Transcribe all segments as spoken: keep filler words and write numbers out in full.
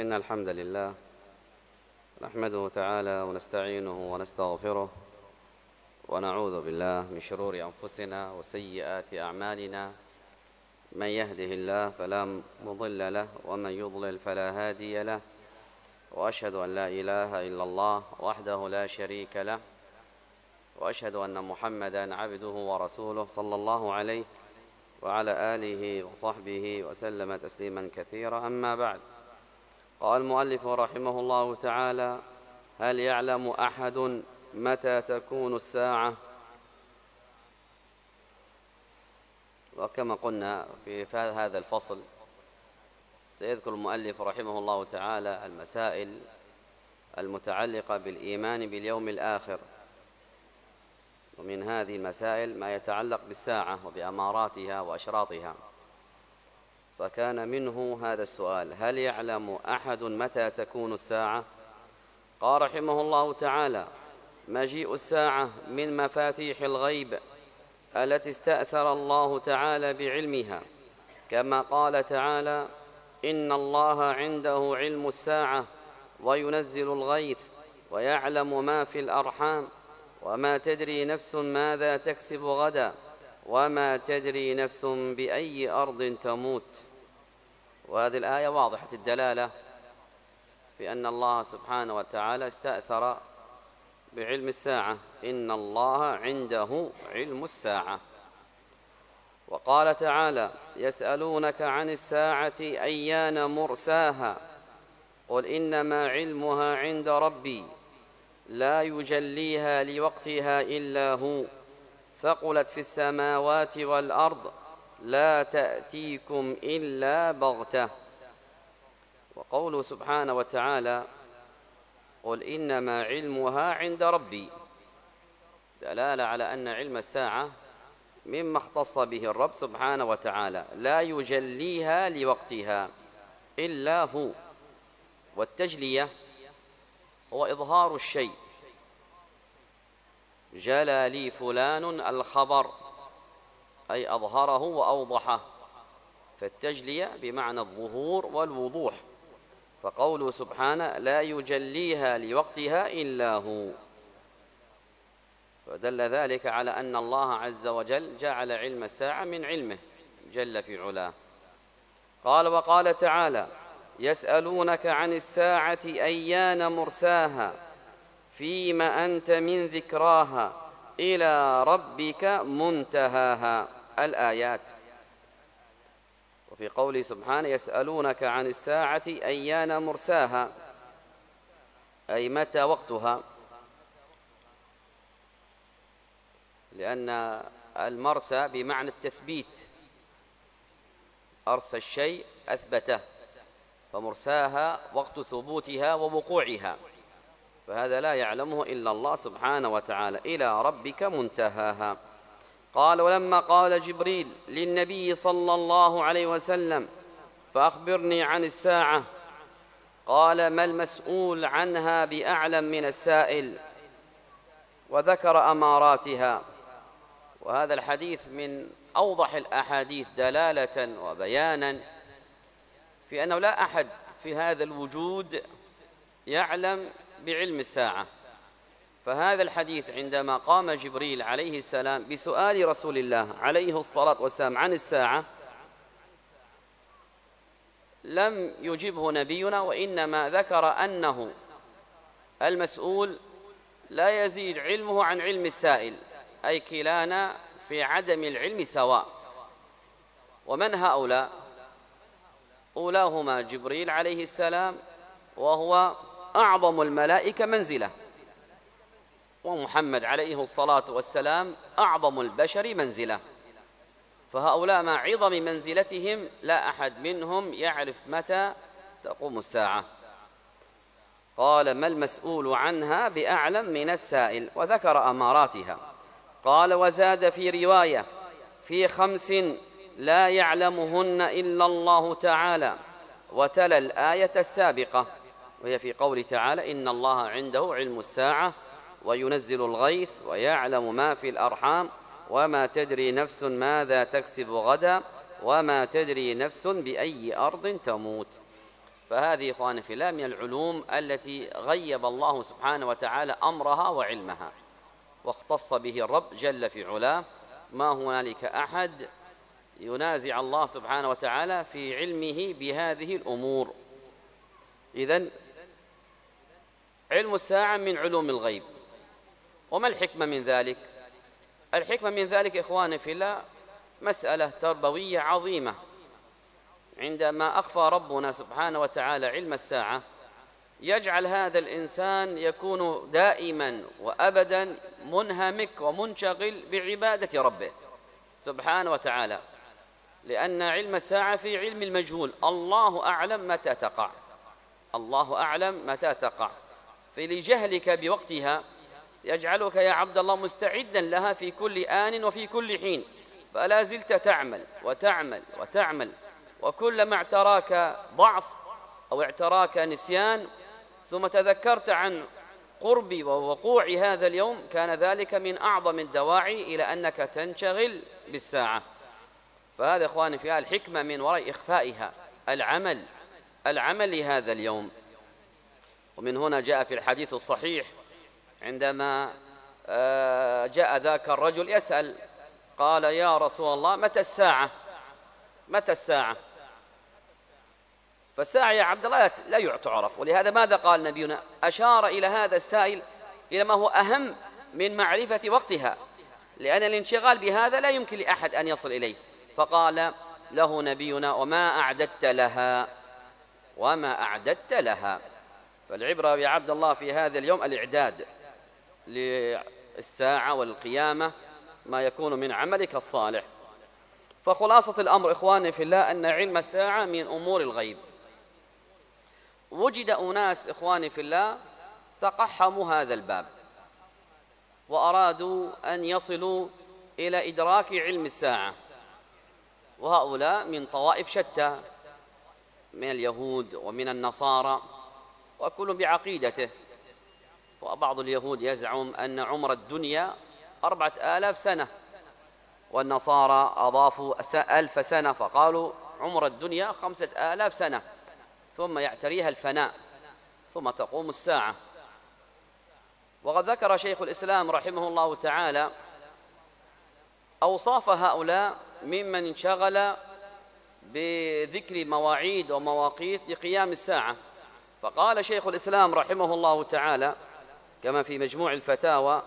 إن الحمد لله نحمده تعالى ونستعينه ونستغفره ونعوذ بالله من شرور أنفسنا وسيئات أعمالنا. من يهده الله فلا مضل له ومن يضلل فلا هادي له، وأشهد أن لا إله إلا الله وحده لا شريك له، وأشهد أن محمدا عبده ورسوله صلى الله عليه وعلى آله وصحبه وسلم تسليما كثيرا. أما بعد، قال المؤلف رحمه الله تعالى: هل يعلم أحد متى تكون الساعة؟ وكما قلنا في هذا الفصل سيذكر المؤلف رحمه الله تعالى المسائل المتعلقة بالإيمان باليوم الآخر، ومن هذه المسائل ما يتعلق بالساعة وبأماراتها وأشراطها. فكان منه هذا السؤال: هل يعلم أحد متى تكون الساعة؟ قال رحمه الله تعالى: مجيء الساعة من مفاتيح الغيب التي استأثر الله تعالى بعلمها، كما قال تعالى: إن الله عنده علم الساعة وينزل الغيث ويعلم ما في الأرحام وما تدري نفس ماذا تكسب غدا وما تدري نفس بأي أرض تموت. وهذه الآية واضحة الدلالة في أن الله سبحانه وتعالى استأثر بعلم الساعة، إن الله عنده علم الساعة. وقال تعالى: يسألونك عن الساعة أيان مرساها قل إنما علمها عند ربي لا يجليها لوقتها إلا هو ثقلت في السماوات والأرض لا تأتيكم إلا بغتة. وقوله سبحانه وتعالى: قل إنما علمها عند ربي، دلالة على أن علم الساعة مما اختص به الرب سبحانه وتعالى، لا يجليها لوقتها إلا هو. والتجلية هو إظهار الشيء، جلى لي فلان الخبر أي أظهره وأوضحه، فالتجلية بمعنى الظهور والوضوح. فقوله سبحانه: لا يجليها لوقتها إلا هو، فدل ذلك على أن الله عز وجل جعل علم الساعة من علمه جل في علاه. قال: وقال تعالى: يسألونك عن الساعة أيان مرساها فيما أنت من ذكراها إلى ربك منتهاها. الآيات. وفي قوله سبحانه: يسألونك عن الساعة أيان مرساها، أي متى وقتها، لأن المرسى بمعنى التثبيت، أرسى الشيء أثبته، فمرساها وقت ثبوتها ووقوعها، فهذا لا يعلمه إلا الله سبحانه وتعالى. إلى ربك منتهاها. قال: ولما قال جبريل للنبي صلى الله عليه وسلم: فأخبرني عن الساعة، قال: ما المسؤول عنها بأعلم من السائل، وذكر أماراتها. وهذا الحديث من أوضح الأحاديث دلالة وبيانا في أنه لا أحد في هذا الوجود يعلم بعلم الساعة. فهذا الحديث عندما قام جبريل عليه السلام بسؤال رسول الله عليه الصلاة والسلام عن الساعة، لم يجبه نبينا، وإنما ذكر أنه المسؤول لا يزيد علمه عن علم السائل، أي كلانا في عدم العلم سواء. ومن هؤلاء؟ أولاهما جبريل عليه السلام، وهو أعظم الملائكة منزلة، ومحمد عليه الصلاة والسلام أعظم البشر منزلة. فهؤلاء مع عظم منزلتهم لا أحد منهم يعرف متى تقوم الساعة. قال: ما المسؤول عنها بأعلم من السائل، وذكر أماراتها. قال: وزاد في رواية: في خمس لا يعلمهن إلا الله تعالى، وتلا الآية السابقة، وهي في قول تعالى: إن الله عنده علم الساعة وينزل الغيث ويعلم ما في الأرحام وما تدري نفس ماذا تكسب غدا وما تدري نفس بأي أرض تموت. فهذه إخواني في الله من العلوم التي غيب الله سبحانه وتعالى أمرها وعلمها، واختص به الرب جل في علاه. ما هنالك أحد ينازع الله سبحانه وتعالى في علمه بهذه الأمور. إذن علم الساعة من علوم الغيب. وما الحكمة من ذلك؟ الحكمة من ذلك إخواني في الله مسألة تربوية عظيمة. عندما أخفى ربنا سبحانه وتعالى علم الساعة يجعل هذا الإنسان يكون دائما وأبدا منهمك ومنشغل بعبادة ربه سبحانه وتعالى، لأن علم الساعة في علم المجهول، الله أعلم متى تقع، الله أعلم متى تقع. فلجهلك بوقتها يجعلك يا عبد الله مستعدا لها في كل آن وفي كل حين، فلا زلت تعمل وتعمل وتعمل، وكلما اعتراك ضعف أو اعتراك نسيان ثم تذكرت عن قرب ووقوع هذا اليوم كان ذلك من أعظم الدواعي إلى أنك تنشغل بالساعة. فهذا إخواني فيها الحكمة من وراء إخفائها، العمل العمل لهذا اليوم. ومن هنا جاء في الحديث الصحيح عندما جاء ذاك الرجل يسأل قال يا رسول الله متى الساعة؟ متى الساعة؟ فالساعة يا عبد الله لا تعرف، ولهذا ماذا قال نبينا؟ أشار إلى هذا السائل إلى ما هو أهم من معرفة وقتها، لأن الانشغال بهذا لا يمكن لأحد أن يصل إليه. فقال له نبينا وما أعددت لها؟ وما أعددت لها. فالعبرة يا عبد الله في هذا اليوم الإعداد للساعة والقيامة ما يكون من عملك الصالح. فخلاصة الأمر إخواني في الله أن علم الساعة من أمور الغيب. وجد أناس إخواني في الله تقحموا هذا الباب وأرادوا أن يصلوا إلى إدراك علم الساعة، وهؤلاء من طوائف شتى من اليهود ومن النصارى، وكل بعقيدته. وبعض اليهود يزعم أن عمر الدنيا أربعة آلاف سنة، والنصارى أضافوا ألف سنة فقالوا عمر الدنيا خمسة آلاف سنة، ثم يعتريها الفناء ثم تقوم الساعة. وقد ذكر شيخ الإسلام رحمه الله تعالى أوصاف هؤلاء ممن انشغل بذكر مواعيد ومواقيت لقيام الساعة. فقال شيخ الإسلام رحمه الله تعالى كما في مجموع الفتاوى،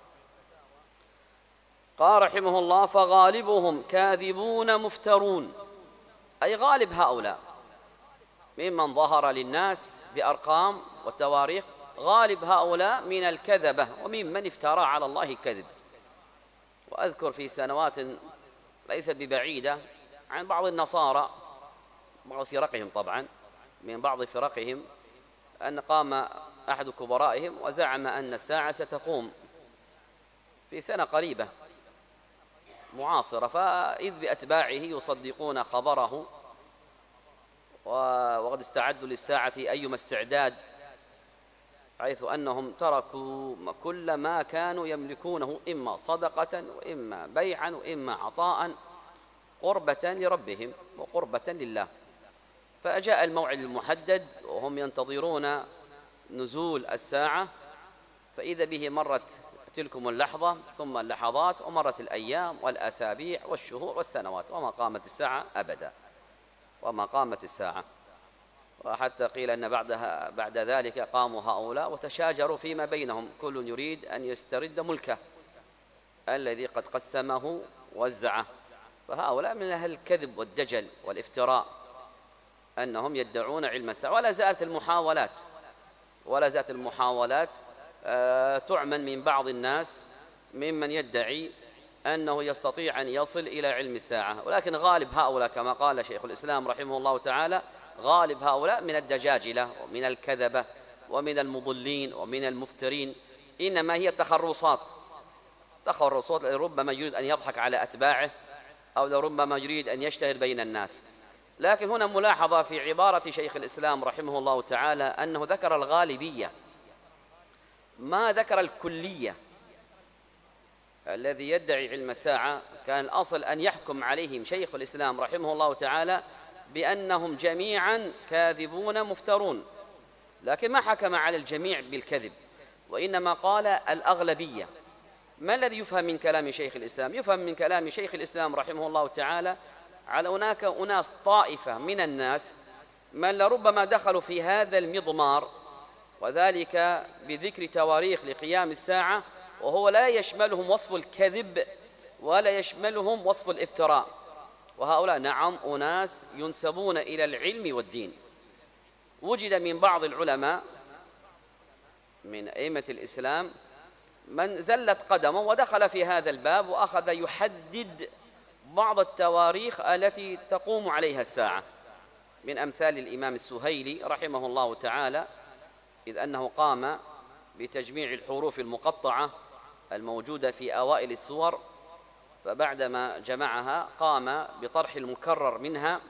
قال رحمه الله فغالبهم كاذبون مفترون، أي غالب هؤلاء ممن ظهر للناس بأرقام والتواريخ، غالب هؤلاء من الكذبة وممن افترى على الله الكذب. وأذكر في سنوات ليست ببعيدة عن بعض النصارى، بعض فرقهم طبعا، من بعض فرقهم أن قام أحد كبرائهم وزعم أن الساعة ستقوم في سنة قريبة معاصرة، فإذ بأتباعه يصدقون خبره وقد استعدوا للساعة أيما استعداد، حيث أنهم تركوا كل ما كانوا يملكونه إما صدقة وإما بيعا وإما عطاء قربة لربهم وقربة لله. فأجاء الموعد المحدد وهم ينتظرون نزول الساعة، فإذا به مرت تلكم اللحظة ثم اللحظات ومرت الأيام والأسابيع والشهور والسنوات وما قامت الساعة أبدا، وما قامت الساعة. وحتى قيل أن بعدها بعد ذلك قاموا هؤلاء وتشاجروا فيما بينهم، كل يريد أن يسترد ملكه الذي قد قسمه وزعه. فهؤلاء من أهل الكذب والدجل والافتراء أنهم يدعون علم الساعة. ولا زالت المحاولات ولا زالت المحاولات تعمل من بعض الناس ممن يدعي أنه يستطيع أن يصل إلى علم الساعة، ولكن غالب هؤلاء كما قال شيخ الإسلام رحمه الله تعالى غالب هؤلاء من الدجاجلة ومن الكذبة ومن المضلين ومن المفترين، إنما هي تخرصات تخرصات ربما يريد أن يضحك على أتباعه أو لربما يريد أن يشتهر بين الناس. لكن هنا ملاحظة في عبارة شيخ الإسلام رحمه الله تعالى أنه ذكر الغالبية ما ذكر الكلية. الذي يدعي علم الساعة كان الأصل أن يحكم عليهم شيخ الإسلام رحمه الله تعالى بأنهم جميعا كاذبون مفترون، لكن ما حكم على الجميع بالكذب، وإنما قال الأغلبية. ما الذي يفهم من كلام شيخ الإسلام؟ يفهم من كلام شيخ الإسلام رحمه الله تعالى على هناك أناس طائفة من الناس من لربما دخلوا في هذا المضمار، وذلك بذكر تواريخ لقيام الساعة، وهو لا يشملهم وصف الكذب ولا يشملهم وصف الافتراء. وهؤلاء نعم أناس ينسبون إلى العلم والدين. وجد من بعض العلماء من أئمة الإسلام من زلت قدمه ودخل في هذا الباب وأخذ يحدد بعض التواريخ التي تقوم عليها الساعة، من أمثال الإمام السهيلي رحمه الله تعالى، إذ أنه قام بتجميع الحروف المقطعة الموجودة في أوائل السور، فبعدما جمعها قام بطرح المكرر منها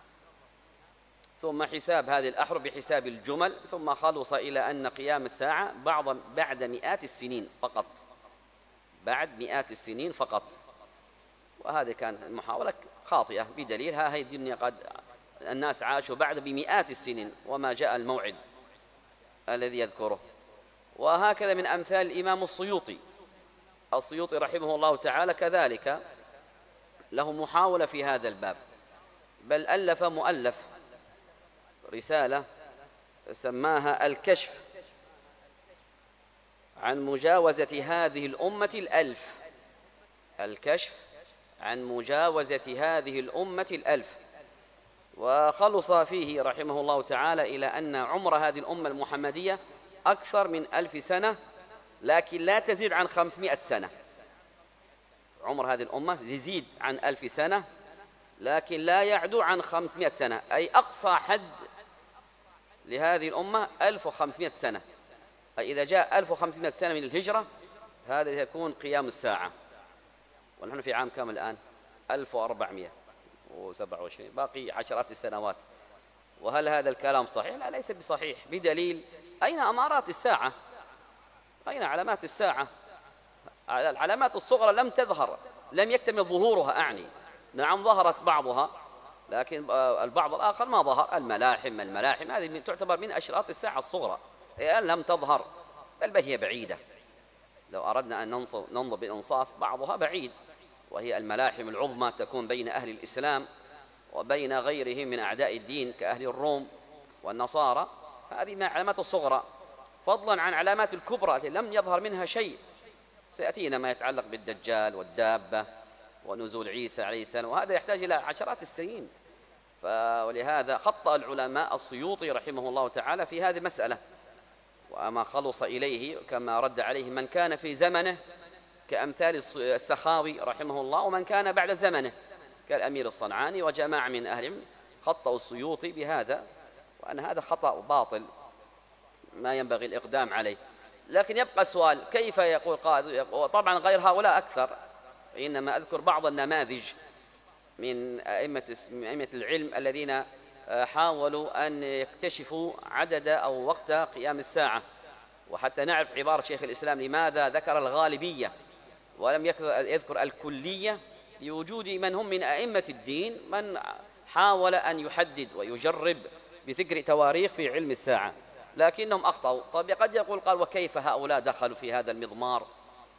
ثم حساب هذه الأحرف بحساب الجمل، ثم خلص إلى أن قيام الساعة بعض بعد مئات السنين فقط، بعد مئات السنين فقط. وهذه كانت المحاولة خاطئة بدليل ها هي الدنيا قد الناس عاشوا بعد بمئات السنين وما جاء الموعد الذي يذكره. وهكذا من أمثال الإمام السيوطي السيوطي رحمه الله تعالى كذلك له محاولة في هذا الباب، بل ألف مؤلف رسالة سماها الكشف عن مجاوزة هذه الأمة الألف، الكشف عن مجاوزة هذه الأمة الألف. وخلص فيه رحمه الله تعالى إلى أن عمر هذه الأمة المحمدية أكثر من ألف سنة، لكن لا تزيد عن خمسمائة سنة. عمر هذه الأمة يزيد عن ألف سنة لكن لا يعدو عن خمسمائة سنة، أي أقصى حد لهذه الأمة ألف وخمسمائة سنة. أي إذا جاء ألف وخمسمائة سنة من الهجرة هذا يكون قيام الساعة. ونحن في عام كام الآن؟ ألف وأربعمائة وسبعة وعشرين، باقي عشرات السنوات. وهل هذا الكلام صحيح؟ لا، ليس بصحيح. بدليل أين أمارات الساعة؟ أين علامات الساعة؟ العلامات الصغرى لم تظهر، لم يكتمل ظهورها أعني. نعم ظهرت بعضها لكن البعض الآخر ما ظهر. الملاحم الملاحم هذه تعتبر من أشراط الساعة الصغرى، الآن لم تظهر، بل هي بعيدة. لو أردنا أن ننظر بإنصاف بعضها بعيد، وهي الملاحم العظمى تكون بين أهل الإسلام وبين غيرهم من أعداء الدين كأهل الروم والنصارى، هذه من العلامات الصغرى، فضلا عن علامات الكبرى التي لم يظهر منها شيء. سيأتينا ما يتعلق بالدجال والدابة ونزول عيسى عليه السلام، وهذا يحتاج إلى عشرات السنين. ولهذا خطأ العلماء السيوطي رحمه الله تعالى في هذه المسألة، وما خلص إليه كما رد عليه من كان في زمنه كأمثال السخاوي رحمه الله، ومن كان بعد زمنه كالأمير الصنعاني وجماعة من أهلهم. خطأوا السيوطي بهذا، وأن هذا خطأ باطل ما ينبغي الإقدام عليه. لكن يبقى السؤال، كيف يقول قائد؟ طبعا غير هؤلاء أكثر، إنما أذكر بعض النماذج من أئمة أئمة العلم الذين حاولوا أن يكتشفوا عدد أو وقت قيام الساعة. وحتى نعرف عبارة شيخ الإسلام لماذا ذكر الغالبية ولم يذكر الكلية، لوجود من هم من أئمة الدين من حاول أن يحدد ويجرب بذكر تواريخ في علم الساعة، لكنهم أخطأوا. طب قد يقول قال وكيف هؤلاء دخلوا في هذا المضمار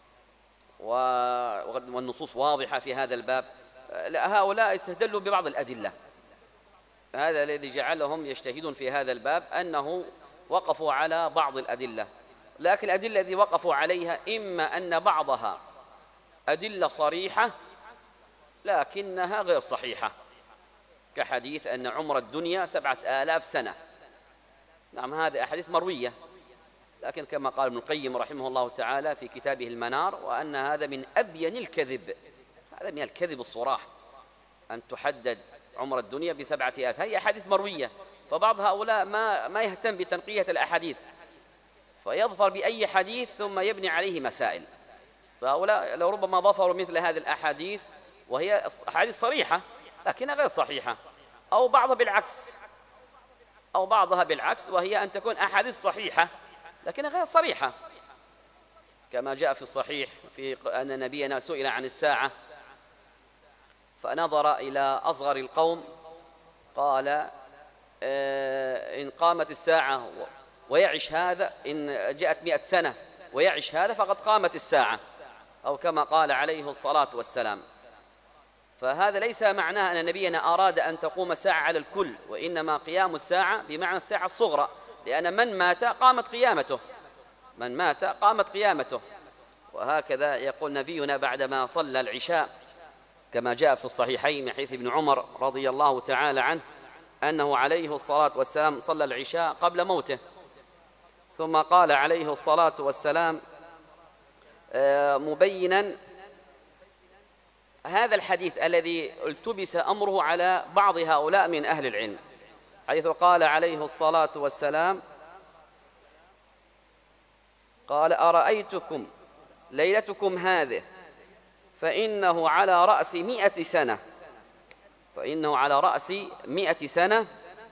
والنصوص واضحة في هذا الباب؟ لا، هؤلاء استدلوا ببعض الأدلة. هذا الذي جعلهم يجتهدون في هذا الباب أنه وقفوا على بعض الأدلة، لكن الأدلة التي وقفوا عليها إما أن بعضها أدلة صريحة لكنها غير صحيحة، كحديث أن عمر الدنيا سبعة آلاف سنة. نعم هذه أحاديث مروية، لكن كما قال ابن القيم رحمه الله تعالى في كتابه المنار، وأن هذا من أبين الكذب، هذا من الكذب الصراح أن تحدد عمر الدنيا بسبعة آلاف. هي أحاديث مروية، فبعض هؤلاء ما ما يهتم بتنقية الأحاديث، فيظفر بأي حديث ثم يبني عليه مسائل. فهؤلاء لو ربما ظفروا مثل هذه الأحاديث وهي أحاديث صريحة لكنها غير صحيحة، أو بعضها بالعكس أو بعضها بالعكس وهي أن تكون أحاديث صحيحة لكنها غير صريحة، كما جاء في الصحيح في أن نبينا سئل عن الساعة فنظر إلى أصغر القوم قال إن قامت الساعة ويعش هذا، إن جاءت مئة سنة ويعش هذا فقد قامت الساعة، أو كما قال عليه الصلاة والسلام. فهذا ليس معناه أن نبينا أراد أن تقوم الساعة على الكل، وإنما قيام الساعة بمعنى الساعة الصغرى، لأن من مات قامت قيامته، من مات قامت قيامته. وهكذا يقول نبينا بعدما صلى العشاء كما جاء في الصحيحين من حديث ابن عمر رضي الله تعالى عنه أنه عليه الصلاة والسلام صلى العشاء قبل موته، ثم قال عليه الصلاة والسلام مبينا هذا الحديث الذي التبس أمره على بعض هؤلاء من أهل العلم، حيث قال عليه الصلاة والسلام قال أرأيتكم ليلتكم هذه فإنه على رأس مئة سنة، فإنه على رأس مئة سنة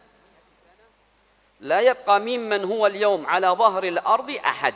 لا يبقى ممن هو اليوم على ظهر الأرض أحد.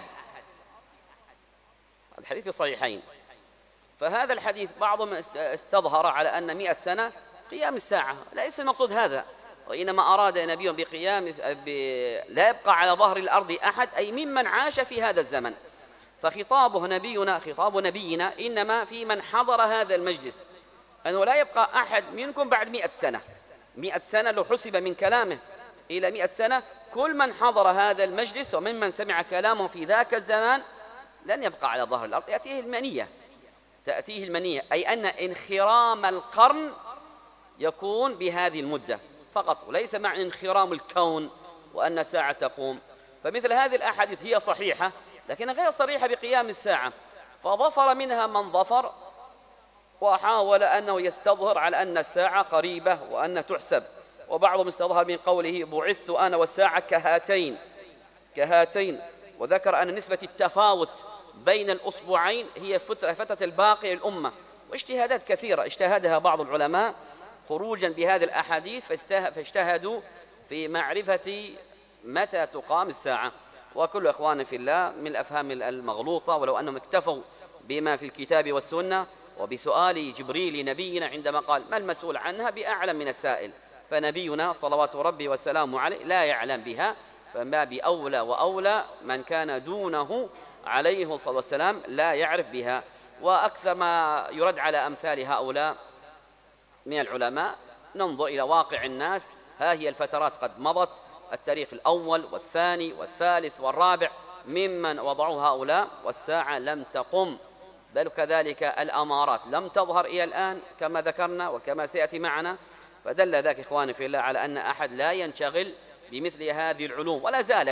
الحديث في الصحيحين. فهذا الحديث بعضهم استظهر على أن مئة سنة قيام الساعة، ليس المقصود هذا، وإنما أراد نبيهم بقيام ب... لا يبقى على ظهر الأرض أحد، أي ممن عاش في هذا الزمن. فخطابه نبينا خطاب نبينا إنما في من حضر هذا المجلس، أنه لا يبقى أحد منكم بعد مئة سنة. مئة سنة لو حسب من كلامه إلى مئة سنة، كل من حضر هذا المجلس وممن سمع كلامه في ذاك الزمان لن يبقى على ظهر الأرض، يأتيه المنية، تأتيه المنية، أي أن انخرام القرن يكون بهذه المدة فقط، وليس معنى انخرام الكون وأن الساعة تقوم. فمثل هذه الأحاديث هي صحيحة لكن غير صريحة بقيام الساعة، فظفر منها من ظفر وحاول أنه يستظهر على أن الساعة قريبة وأن تحسب، وبعضهم استظهر من قوله بعثت أنا والساعة كهاتين كهاتين وذكر أن نسبة التفاوت بين الأصبعين هي فترة الباقي الأمة، واجتهادات كثيرة اجتهدها بعض العلماء خروجا بهذه الأحاديث، فاجتهدوا في معرفة متى تقام الساعة. وكل إخوان في الله من الأفهام المغلوطة، ولو أنهم اكتفوا بما في الكتاب والسنة وبسؤال جبريل نبينا عندما قال ما المسؤول عنها بأعلم من السائل، فنبينا صلوات ربي وسلامه عليه لا يعلم بها، فما بأولى وأولى من كان دونه عليه الصلاة والسلام لا يعرف بها. وأكثر ما يرد على أمثال هؤلاء من العلماء ننظر إلى واقع الناس، ها هي الفترات قد مضت، التاريخ الأول والثاني والثالث والرابع ممن وضعوا هؤلاء والساعة لم تقم، بل كذلك الأمارات لم تظهر إلى الآن كما ذكرنا وكما سيأتي معنا. فدل ذاك إخواني في الله على أن أحد لا ينشغل بمثل هذه العلوم، ولا زالت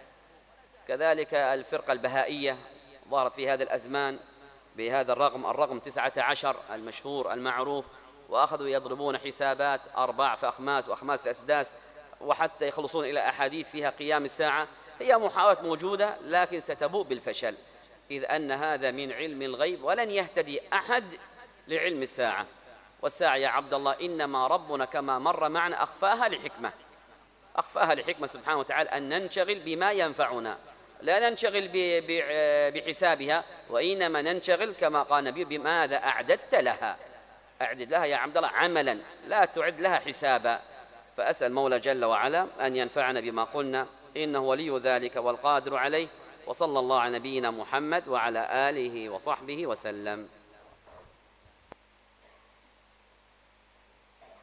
كذلك الفرقة البهائية ظهرت في هذا الأزمان بهذا الرقم الرقم تسعة عشر المشهور المعروف، وأخذوا يضربون حسابات أرباع في أخماس وأخماس في أسداس، وحتى يخلصون إلى أحاديث فيها قيام الساعة. هي محاولات موجودة لكن ستبوء بالفشل، إذ أن هذا من علم الغيب ولن يهتدي أحد لعلم الساعة. والساعة يا عبد الله إنما ربنا كما مر معنا أخفاها لحكمة، أخفاها لحكمة سبحانه وتعالى أن ننشغل بما ينفعنا، لا ننشغل بحسابها، وإنما ننشغل كما قال النبي بماذا أعددت لها، أعدد لها يا عبد الله عملا لا تعد لها حسابا. فأسأل مولى جل وعلا أن ينفعنا بما قلنا، إنه ولي ذلك والقادر عليه، وصلى الله على نبينا محمد وعلى آله وصحبه وسلم.